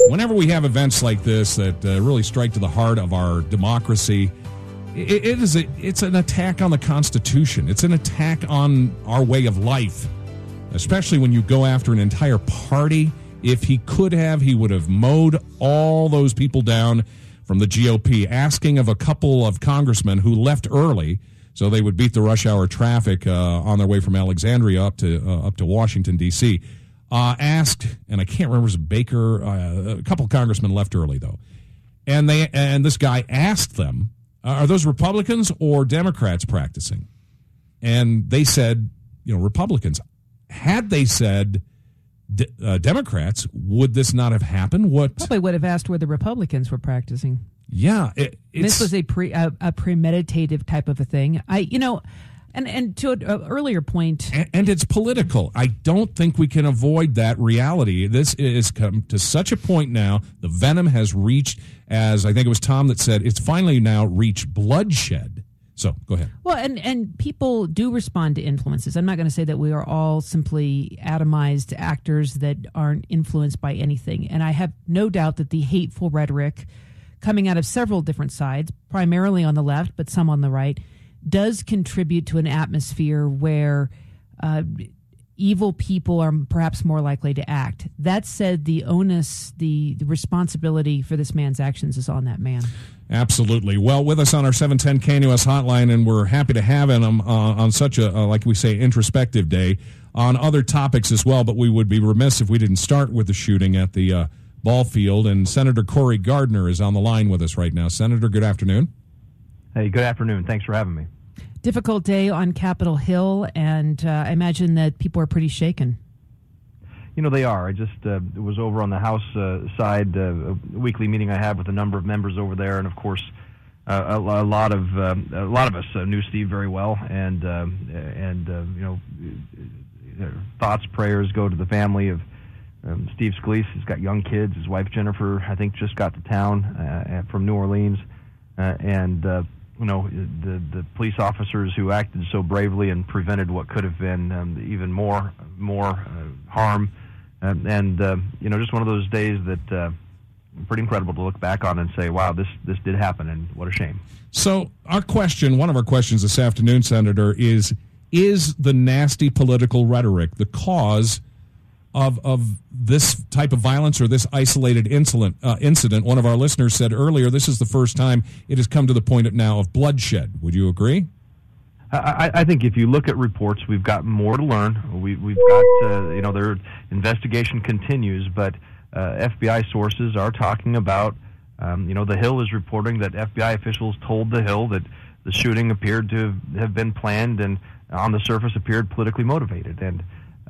whenever we have events like this that really strike to the heart of our democracy, it's an attack on the Constitution. It's an attack on our way of life, especially when you go after an entire party. If he could have, he would have mowed all those people down from the GOP, asking of a couple of congressmen who left early so they would beat the rush hour traffic on their way from Alexandria up to Washington, D.C., asked, and I can't remember, it was Baker, a couple of congressmen left early, though, and this guy asked them, are those Republicans or Democrats practicing? And they said, Republicans. Had they said Democrats, would this not have happened? Probably would have asked where the Republicans were practicing. Yeah. This was a premeditative type of a thing. And to an earlier point. And it's political. I don't think we can avoid that reality. This is come to such a point now. The venom has reached, as I think it was Tom that said, it's finally now reached bloodshed. So go ahead. Well, and people do respond to influences. I'm not going to say that we are all simply atomized actors that aren't influenced by anything. And I have no doubt that the hateful rhetoric coming out of several different sides, primarily on the left, but some on the right, does contribute to an atmosphere where evil people are perhaps more likely to act. That said, the onus, the responsibility for this man's actions is on that man. Absolutely. Well, with us on our 710 KNUS hotline, and we're happy to have him on such a, like we say, introspective day, on other topics as well, but we would be remiss if we didn't start with the shooting at the ball field, and Senator Cory Gardner is on the line with us right now. Senator, good afternoon. Hey, good afternoon. Thanks for having me. Difficult day on Capitol Hill, and I imagine that people are pretty shaken. They are. I just was over on the House side, a weekly meeting I have with a number of members over there, and of course, a lot of us knew Steve very well, and thoughts, prayers go to the family of Steve Scalise. He's got young kids. His wife Jennifer, I think, just got to town from New Orleans, and the police officers who acted so bravely and prevented what could have been even more harm. Just one of those days that pretty incredible to look back on and say, wow, this did happen, and what a shame. So one of our questions this afternoon, Senator, is the nasty political rhetoric the cause of this type of violence or this isolated incident? One of our listeners said earlier, this is the first time it has come to the point now of bloodshed. Would you agree? I think if you look at reports, we've got more to learn. We've got, their investigation continues, but FBI sources are talking about, the Hill is reporting that FBI officials told the Hill that the shooting appeared to have been planned and on the surface appeared politically motivated. And,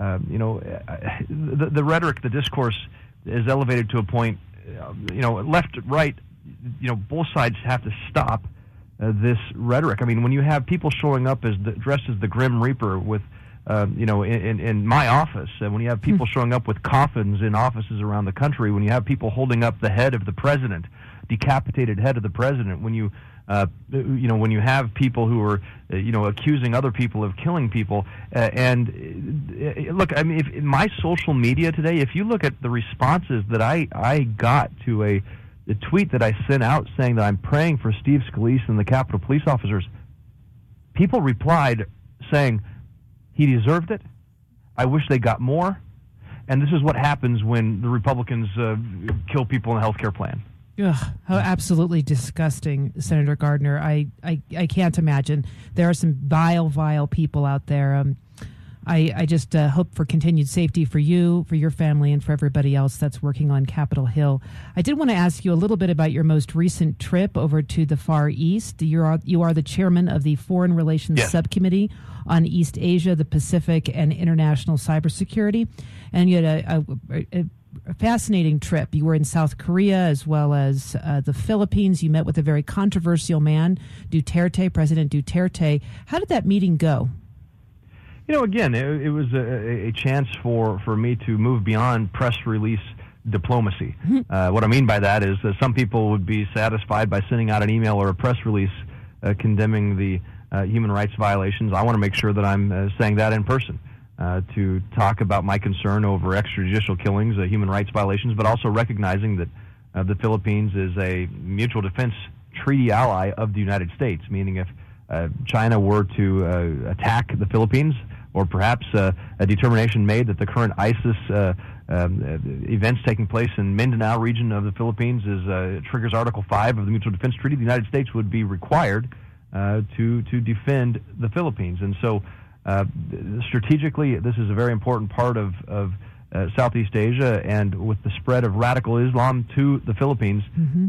the rhetoric, the discourse is elevated to a point, left, right, both sides have to stop this rhetoric. I mean, when you have people showing up dressed as the Grim Reaper with, in my office, and when you have people showing up with coffins in offices around the country, when you have people holding up the head of the president, decapitated head of the president, when you have people who are, accusing other people of killing people, look, I mean, in my social media today, if you look at the responses that I got to the tweet that I sent out saying that I'm praying for Steve Scalise and the Capitol Police officers, people replied saying, he deserved it, I wish they got more, and this is what happens when the Republicans kill people in the health care plan. Ugh, how absolutely disgusting, Senator Gardner. I can't imagine. There are some vile people out there. I just hope for continued safety for you, for your family, and for everybody else that's working on Capitol Hill. I did want to ask you a little bit about your most recent trip over to the Far East. You are the chairman of the Foreign Relations Subcommittee on East Asia, the Pacific, and International Cybersecurity. And you had a fascinating trip. You were in South Korea as well as the Philippines. You met with a very controversial man, President Duterte. How did that meeting go? Again, it was a chance for me to move beyond press release diplomacy. What I mean by that is that some people would be satisfied by sending out an email or a press release condemning the human rights violations. I want to make sure that I'm saying that in person. to talk about my concern over extrajudicial killings, human rights violations, but also recognizing that the Philippines is a mutual defense treaty ally of the United States, meaning if China were to attack the Philippines, or perhaps a determination made that the current ISIS events taking place in Mindanao region of the Philippines triggers Article 5 of the Mutual Defense Treaty, the United States would be required to defend the Philippines. And so strategically, this is a very important part of Southeast Asia, and with the spread of radical Islam to the Philippines,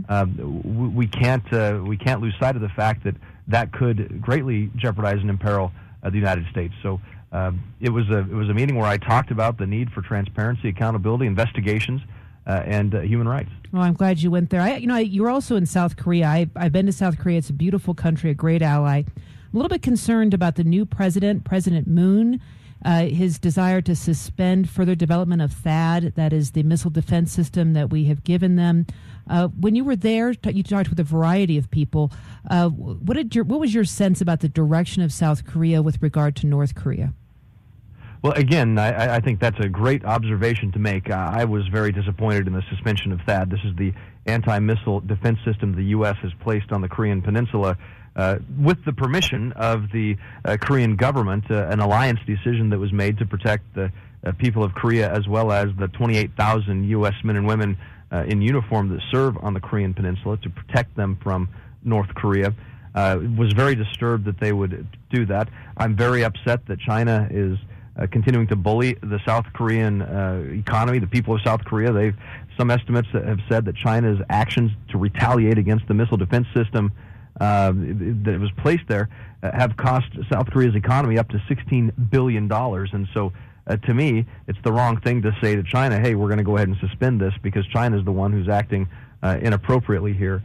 we can't lose sight of the fact that could greatly jeopardize and imperil the United States. So it was a meeting where I talked about the need for transparency, accountability, investigations, and human rights. Well, I'm glad you went there. You were also in South Korea. I've been to South Korea. It's a beautiful country, a great ally. I'm a little bit concerned about the new president, President Moon, his desire to suspend further development of THAAD, that is the missile defense system that we have given them. When you were there, you talked with a variety of people. What was your sense about the direction of South Korea with regard to North Korea? Well, again, I think that's a great observation to make. I was very disappointed in the suspension of THAAD. This is the anti-missile defense system the U.S. has placed on the Korean Peninsula with the permission of the Korean government, an alliance decision that was made to protect the people of Korea, as well as the 28,000 U.S. men and women in uniform that serve on the Korean Peninsula, to protect them from North Korea. Was very disturbed that they would do that. I'm very upset that China is continuing to bully the South Korean economy, the people of South Korea. Some estimates have said that China's actions to retaliate against the missile defense system that was placed there have cost South Korea's economy up to $16 billion. And so, to me, it's the wrong thing to say to China, hey, we're going to go ahead and suspend this, because China is the one who's acting inappropriately here.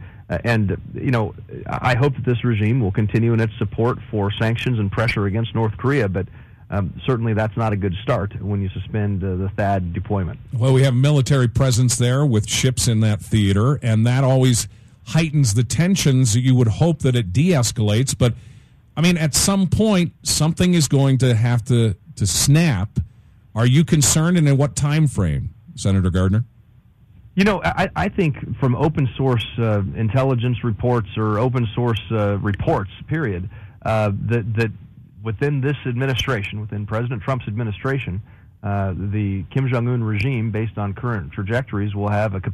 I hope that this regime will continue in its support for sanctions and pressure against North Korea, but certainly that's not a good start when you suspend the THAAD deployment. Well, we have military presence there with ships in that theater, and that always heightens the tensions. You would hope that it de-escalates, but I mean, at some point, something is going to have to snap. Are you concerned, and in what time frame, Senator Gardner? I think from open source intelligence reports, or open source reports, period, that within this administration, within President Trump's administration, the Kim Jong-un regime, based on current trajectories, will have a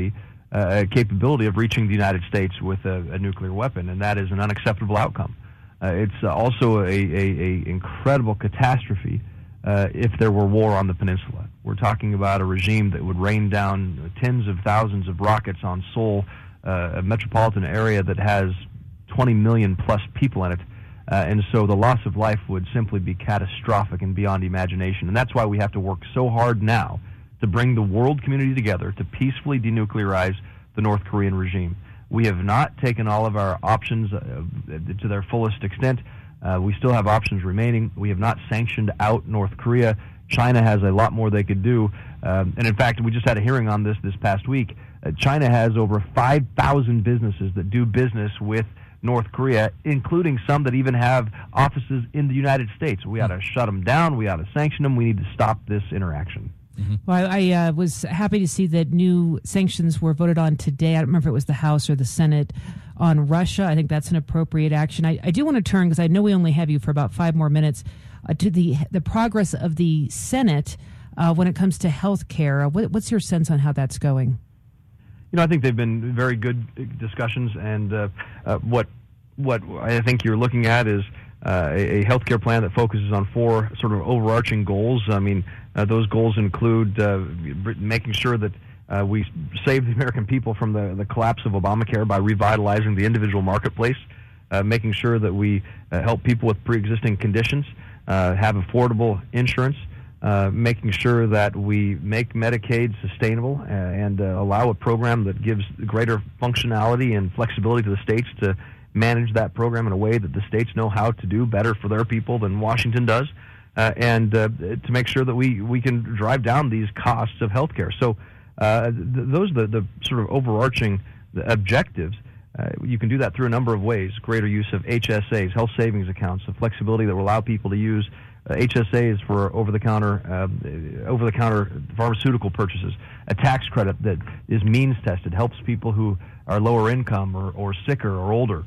capability of reaching the United States with a nuclear weapon, and that is an unacceptable outcome. It's also a incredible catastrophe if there were war on the peninsula. We're talking about a regime that would rain down tens of thousands of rockets on Seoul, a metropolitan area that has 20 million plus people in it. And so the loss of life would simply be catastrophic and beyond imagination. And that's why we have to work so hard now to bring the world community together to peacefully denuclearize the North Korean regime. We have not taken all of our options to their fullest extent. We still have options remaining. We have not sanctioned out North Korea. China has a lot more they could do. And in fact, we just had a hearing on this past week. China has over 5,000 businesses that do business with North Korea, including some that even have offices in the United States. We ought to shut them down. We ought to sanction them. We need to stop this interaction. Mm-hmm. Well, I was happy to see that new sanctions were voted on today. I don't remember if it was the House or the Senate on Russia. I think that's an appropriate action. I do want to turn, because I know we only have you for about 5 more minutes, to the progress of the Senate when it comes to health care. What's your sense on how that's going? I think they've been very good discussions, and what I think you're looking at is a healthcare plan that focuses on 4 sort of overarching goals. I mean, those goals include making sure that we save the American people from the collapse of Obamacare by revitalizing the individual marketplace, making sure that we help people with pre-existing conditions have affordable insurance, making sure that we make Medicaid sustainable and allow a program that gives greater functionality and flexibility to the states to manage that program in a way that the states know how to do better for their people than Washington does, and to make sure that we can drive down these costs of health care. So those are the sort of overarching objectives. You can do that through a number of ways: greater use of HSAs, health savings accounts, the flexibility that will allow people to use HSAs for over-the-counter pharmaceutical purchases, a tax credit that is means tested, helps people who are lower income or sicker or older,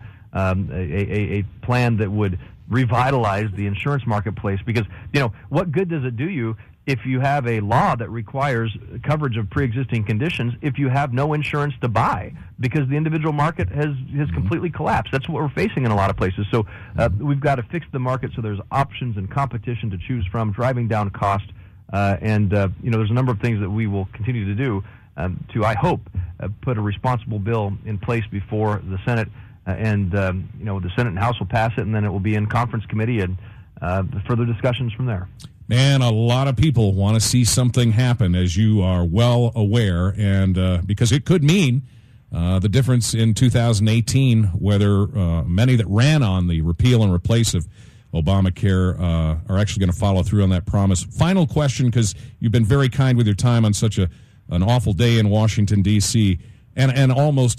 a plan that would revitalize the insurance marketplace. Because, what good does it do you if you have a law that requires coverage of pre-existing conditions if you have no insurance to buy, because the individual market has completely collapsed? That's what we're facing in a lot of places. So we've got to fix the market so there's options and competition to choose from, driving down cost. And there's a number of things that we will continue to do to, I hope, put a responsible bill in place before the Senate. And the Senate and House will pass it, and then it will be in conference committee and further discussions from there. Man, a lot of people want to see something happen, as you are well aware, and because it could mean the difference in 2018, whether many that ran on the repeal and replace of Obamacare are actually going to follow through on that promise. Final question, because you've been very kind with your time on such an awful day in Washington, D.C., and almost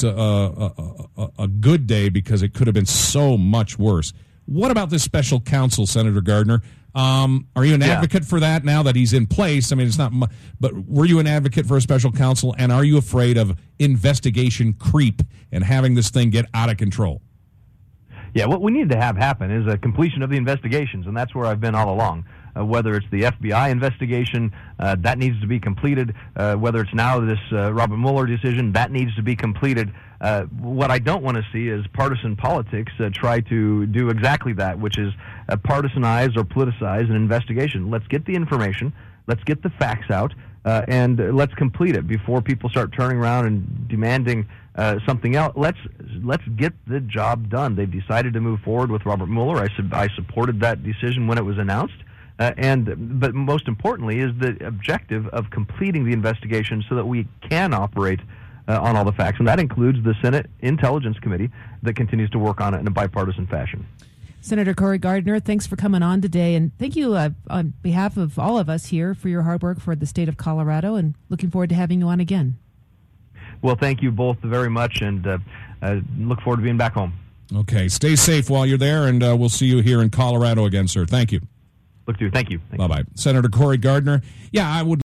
a good day, because it could have been so much worse. What about this special counsel, Senator Gardner? Are you an advocate for that now that he's in place? I mean, it's not, but were you an advocate for a special counsel, and are you afraid of investigation creep and having this thing get out of control? Yeah, what we need to have happen is a completion of the investigations, and that's where I've been all along. Whether it's the FBI investigation, that needs to be completed. Whether it's now this Robert Mueller decision, that needs to be completed. What I don't want to see is partisan politics try to do exactly that, which is partisanize or politicize an investigation. Let's get the information, let's get the facts out, and let's complete it before people start turning around and demanding something else. Let's get the job done. They've decided to move forward with Robert Mueller. I supported that decision when it was announced. But most importantly is the objective of completing the investigation so that we can operate on all the facts. And that includes the Senate Intelligence Committee that continues to work on it in a bipartisan fashion. Senator Cory Gardner, thanks for coming on today. And thank you on behalf of all of us here for your hard work for the state of Colorado, and looking forward to having you on again. Well, thank you both very much, and look forward to being back home. Okay. Stay safe while you're there, and we'll see you here in Colorado again, sir. Thank you. Look to you. Thank you. Bye-bye. Senator Cory Gardner. Yeah, I would